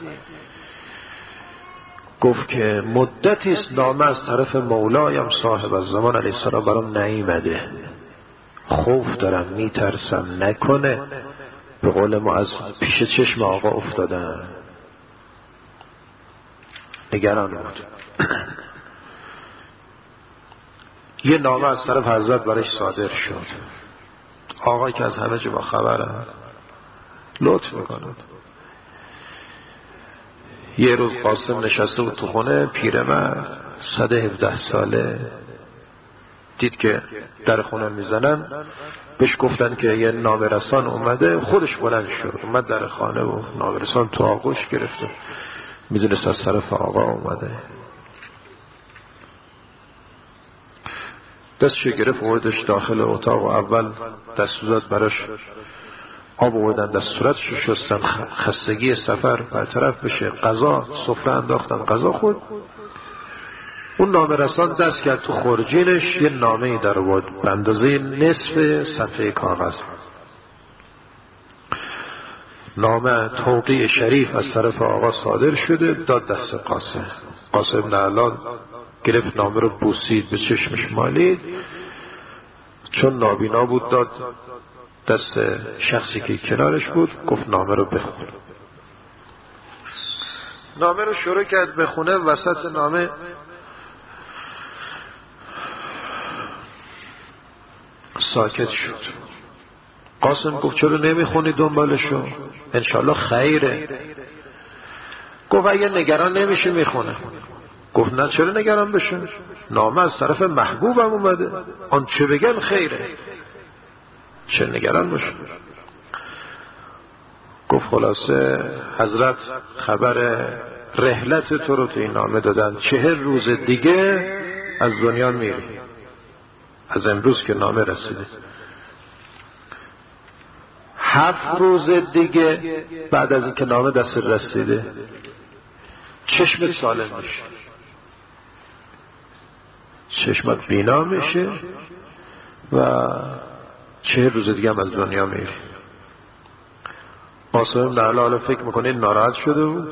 گفت که مدتی است نامه از طرف مولایم صاحب الزمان علیه السلام برام نیامده، خوف دارم، میترسم نکنه به قول ما از پیش چشم آقا افتادن. نگران بود. یه نامه از طرف حضرت برش صادر شد. آقایی که از همه جا با خبره لطف میکنه. یه روز قاسم نشسته بود تو خونه، پیرمرد صد و هفده ساله، دید که در خونه میزنن، بهش گفتن که یه نامرسان اومده. خودش بلند شد اومد در خانه و نامرسان تو آغوش گرفته، میدونست از طرف آقا اومده. دستشو گرفت آوردش داخل اتاق و اول دست داد براش آب آوردن، دست صورتشو شستن، خستگی سفر برطرف بشه، غذا سفره انداختن، غذا خورد. اون نامرسان دست کرد تو خورجینش، یه نامه‌ای در آورد به اندازه نصف صفحه کاغذ. نامه توقیع شریف از طرف آقا صادر شده، داد دست قاسم. قاسم بن علان گرفت نامه رو بوسید، به چشمش مالید، چون نابینا بود داد دست شخصی که کنارش بود، گفت نامه رو بخون. نامه رو شروع کرد بخونه. وسط نامه ساکت شد. قاسم گفت چرا نمیخونی دنبالشو؟ انشالله خیره. گفت اگه نگران نمیشه میخونه. گفت نه چرا نگران بشه؟ نامه از طرف محبوبم اومده، آن چه بگن خیره، چه نگران باشه. گفت خلاصه حضرت خبر رحلت تو رو تو این نامه دادن، چهل روز دیگه از دنیا میری، از امروز که نامه رسیده. هفت روز دیگه بعد از اینکه نامه دست رسیده چشمت سالم میشه، چشمت بینا میشه و چهل روز دیگه هم از دنیا میری. قاسم بن علان فکر میکنه ناراحت شده بود.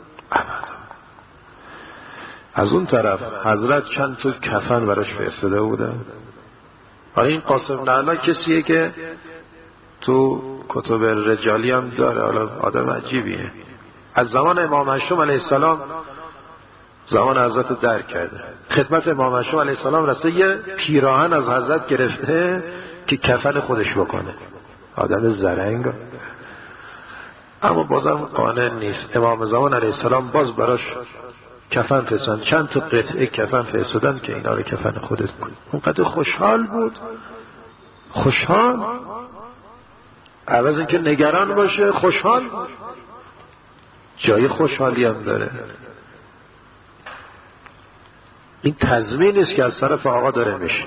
از اون طرف حضرت چند تا کفن براش فرستاده بودن. و این قاسم بن علان کسیه که تو کتب رجالی هم داره، حالا آدم عجیبیه. از زمان امام هشتم علیه السلام زمان حضرت درک کرده، خدمت امام هشتم علیه السلام رسته، یه پیراهن از حضرت گرفته که کفن خودش بکنه. آدم زرنگ، اما بازم قانع نیست. امام زمان علیه السلام باز براش کفن فرستادن، چند تا قطعه کفن فرستادن که اینا رو کفن خودت کن. اونقدر خوشحال بود، خوشحال، عوض اینکه نگران باشه خوشحال. جای خوشحالی هم داره. این تضمین است که از طرف آقا داره میشه.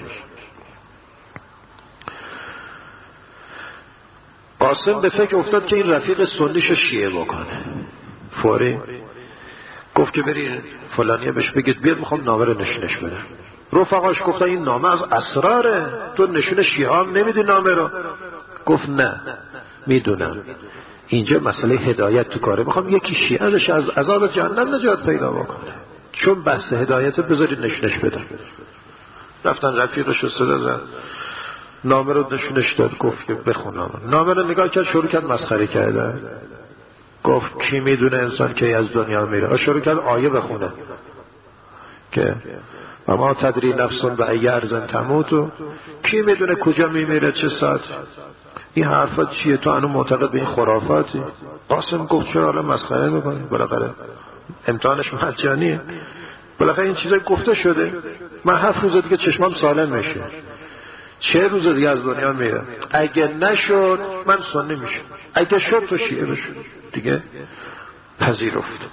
قاسم به فکر افتاد که این رفیق سنیشو شیعه بکنه. فوری گفت که برید فلانیه بهش بگید بیاد میخوام نامه رو نشونش بدم. رفقاش گفتن این نامه از اسراره، تو نشون شیعه هم نمیدی نامه رو. گفت نه میدونم، اینجا مسئله هدایت تو کاره، میخوام یکی شیعه بشه از عذاب جهنم نجات پیدا بکنه، چون بحث هدایت بذارید نشونش بدم. رفتن رفیقش رو صدا زد، نامه رو نشونش داد، گفت که بخون نامه. نامه رو نگاه کرد، شروع کرد مسخره کردن. گفت کی میدونه انسان کی از دنیا میره. شروع کرد آیه بخونه که و ما تدری نفسون و ای ارض تموت، کی میدونه کجا میمیره چه ساعت. این حرفات چیه؟ تو انو معتقد به این خرافاتی؟ قاسم گفت چرا حالا مسخره میکنی؟ بالاخره امتحانش مجانیه، بالاخره این چیزا گفته شده. من هفت روز دیگه چشمام سالم میشه، چه روز دیگه از دنیا میره. اگه نشد من سنی میشم، اگه شد تو شیعه بشو. دیگه پذیرفت.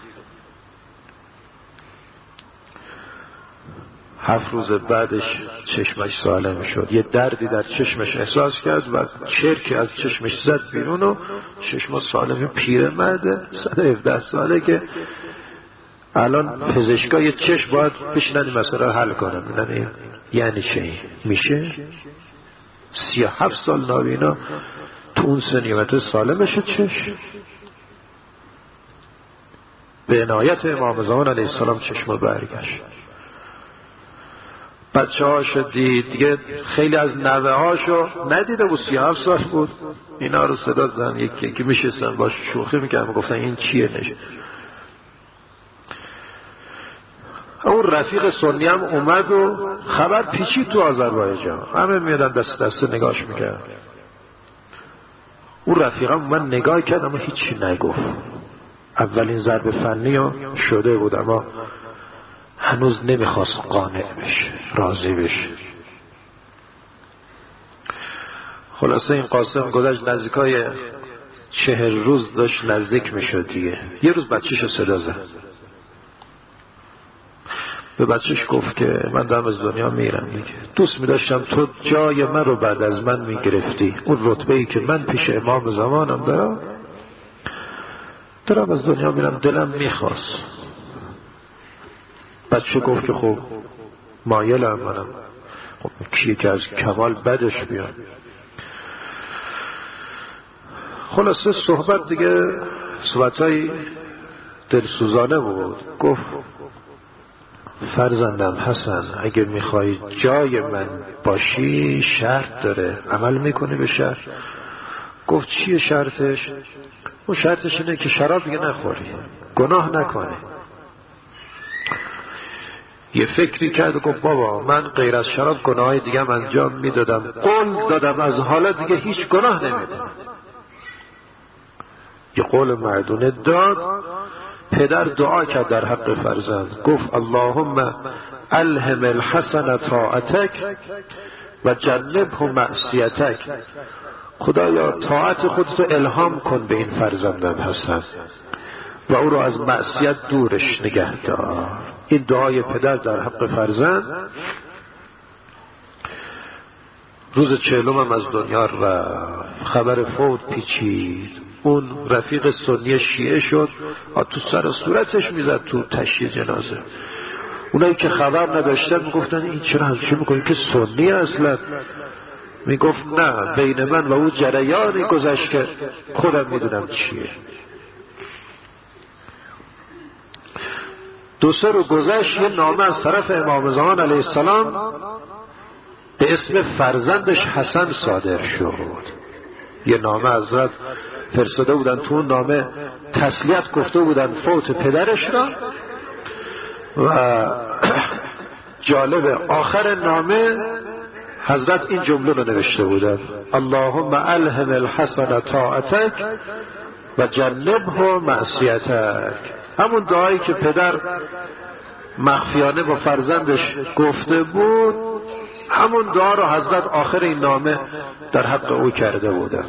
هفت روز بعدش چشمش سالم شد. یه دردی در چشمش احساس کرد و چرکی از چشمش زد بیرون و چشم سالم. پیرمرده صد و هفده ساله که الان پزشکای چشم باید بشینن این مسئله رو حل کنن. یعنی چه میشه؟ سی و هفت سال نابینا تو اون سنیمت سالم شد چشم. به عنایت امام زمان علیه السلام چشم برگشت. بچه هاشو دید دیگه، خیلی از نوه هاشو ندیده بود، سی و هفت سال بود. اینا رو صدا زدن، یکی یکی میشستن باش شوخی میکردن، گفتن این چیه نشه. اون رفیق سنی هم اومد و خبر پیچید تو آذربایجان، همه میادن دست دست نگاش میکرد. اون رفیق هم اومد نگاه کرد اما هیچی نگفت. اولین ضرب فنی ها شده بود اما هنوز نمیخواست قانع بشه، راضی بشه. خلاصه این قاسم گذشت نزدیکای چهل روز داشت نزدیک میشد دیگه. یه روز بچه‌شو صدا زد، به بچهش گفت که من دارم از دنیا میرم دیگه، دوست میداشتم تو جای من رو بعد از من میگرفتی، اون رتبه‌ای که من پیش امام زمانم دارم دارم از دنیا میرم، دلم میخواست. بچه گفت که خب مایلم منم. خب کیه که از کمال بدش بیاد؟ خلاصه صحبت دیگه صحبتای دلسوزانه بود. گفت فرزندم حسن اگه میخوای جای من باشی شرط داره، عمل میکنی به شرط. گفت چیه شرطش؟ اون شرطش اینه که شراب دیگه نخوری، گناه نکنی. یه فکری کرد و گفت بابا من غیر از شراب گناهای دیگه هم انجام میدادم، قول دادم از حالا دیگه هیچ گناه نمیدم. یه قول مردونه داد. پدر دعا کرد در حق فرزند، گفت اللهم الهم الحسن طاعتک و جنبه معصیتک. خدایا طاعت خودتو الهام کن به این فرزندم حسن و او رو از معصیت دورش نگه دار. این دعای پدر در حق فرزند. روز چهلم هم از دنیا رفت. خبر فوت پیچید. اون رفیق سنی شیعه شد، تو سر صورتش میزد تو تشییع جنازه. اونایی که خبر نداشتن میگفتن این چرا همچین میکنی که سنی اصلا؟ میگفت نه، بین من و او جریانی گذشت که خودم میدونم چیه. دو سه رو گذشت، یه نامه از طرف امام زمان علیه السلام به اسم فرزندش حسن صادر شد. یه نامه حضرت فرستاده بودن، تو اون نامه تسلیت گفته بودن فوت پدرش را. و جالب آخر نامه حضرت این جمله رو نوشته بودن اللهم الهم الحسن طاعتک و جنبه معصیتک. همون دعایی که پدر مخفیانه با فرزندش گفته بود، همون دعا رو حضرت آخر این نامه در حق او کرده بودند.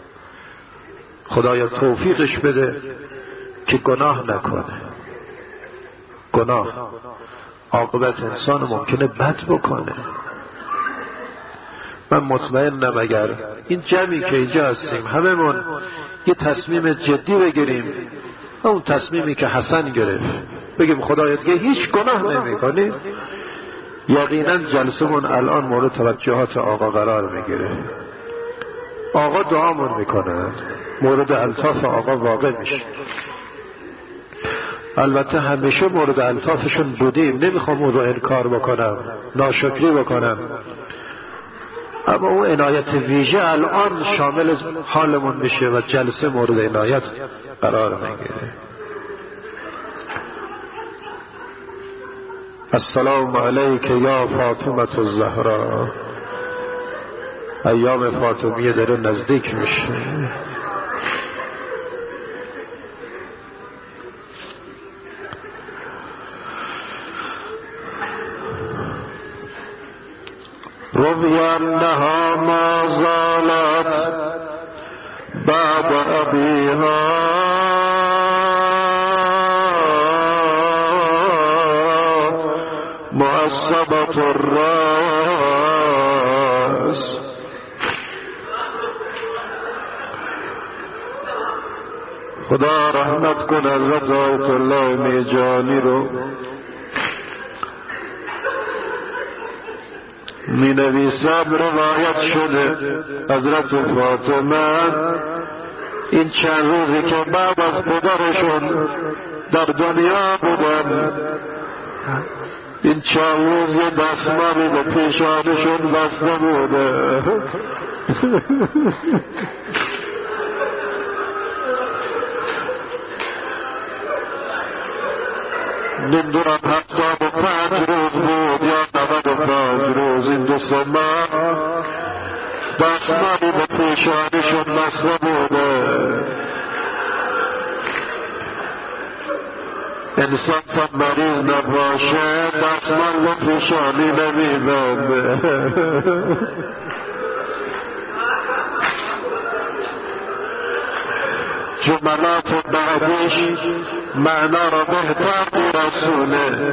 خدایا توفیقش بده که گناه نکنه. گناه عاقبت انسان ممکنه بد بکنه. من مطمئنم اگر این جمعی که اینجا هستیم هممون یه تصمیم جدی بگیریم، اون تصمیمی که حسن گرفت، بگیم خدایا دیگه هیچ گناه نمی‌کنی، یقینا جلسمون الان مورد توجهات آقا قرار میگیره. آقا دعامون میکنه، مورد الطاف آقا واقع میشه. البته همیشه مورد الطافشون بودیم، نمیخوام اون رو انکار بکنم، ناشکری بکنم، اما اون عنایت ویژه الان شامل حالمون میشه و جلسه مورد عنایت قرار میگیره. السلام علیک یا فاطمه الزهرا. ایام فاطمیه داره نزدیک میشه. روی انها ما زالت بعد ابیها معصبت الراس. خدا رحمت کن حضرت آیت الله میجانی رو. می نویسم روایت شده حضرت فاطمه این چند روزی که بعد از پدرشون در دنیا بودن، این چند روز یه دستمالی به پیشانشون بسته بوده. نمیدونم هفتاد و پنج روز بود یا نود و پنج روز، این دو سه ماه دستمالی به پیشانشون بسته بوده. انسان تا مریض نباشه دستمال به پیشانی نمیبنده. جملات بعدش معنا را بهتر میرسونه.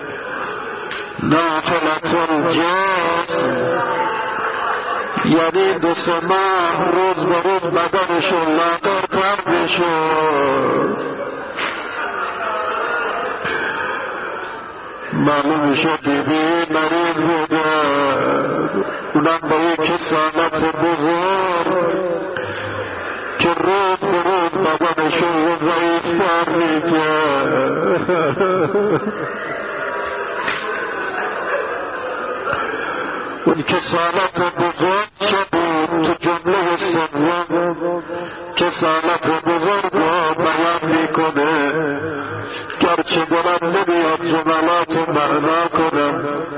نافلت الجسم یعنی دو سه ماه روز به روز بدنشون لاغرتر بشد. معلوم میشه بیبی مریض بوده، اونم با یک کسالت بزرگ که روز ضعیف بار میکرد. اون کسالت بزرگ چه بود تو جمله سوم، کسالت بزرگ رو بیان میکنه، گرچه دلم نمیاد جملات معنا کنم.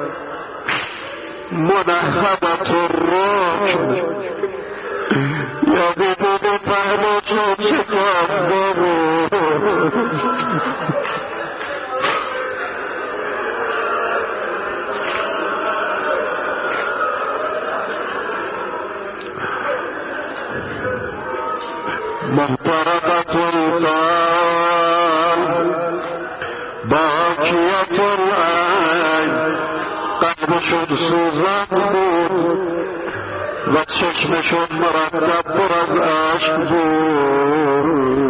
منهبت الرکن یعنی بوده پهلو چون شکاسته بود. محترقة القلب باکیت العین، قلبشون سوزان بود و چشمشون مرتب پر از عشق بود.